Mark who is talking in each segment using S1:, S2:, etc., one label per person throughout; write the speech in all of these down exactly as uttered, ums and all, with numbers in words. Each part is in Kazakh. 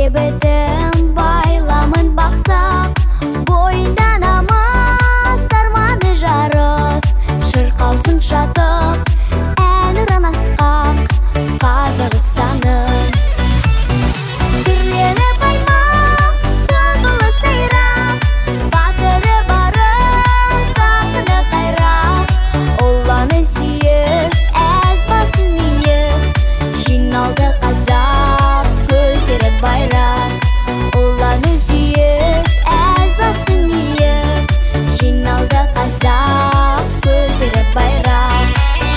S1: бітім байламын бақсақ, бойында намаз арманы жарыс, шырқалсын шаттық ән ұран асқақ Қазақстанның. Түрленіп аймақ, тығылы сайрақ, батыры барыс, ақыны қайрақ, ұланы сүйіп, әз басын иіп, жиналды қазақ, көтеріп байрақ. Ұланы сүйіп, әз басын иіп, жиналды қазақ, көтеріп байрақ.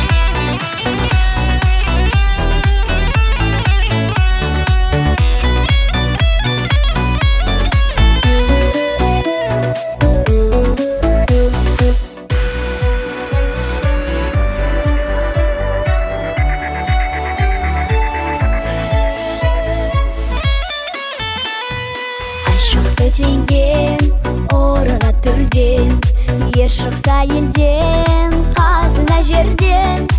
S1: Шықты теңген, орына түрден, ер шықса елден, қазына жерден.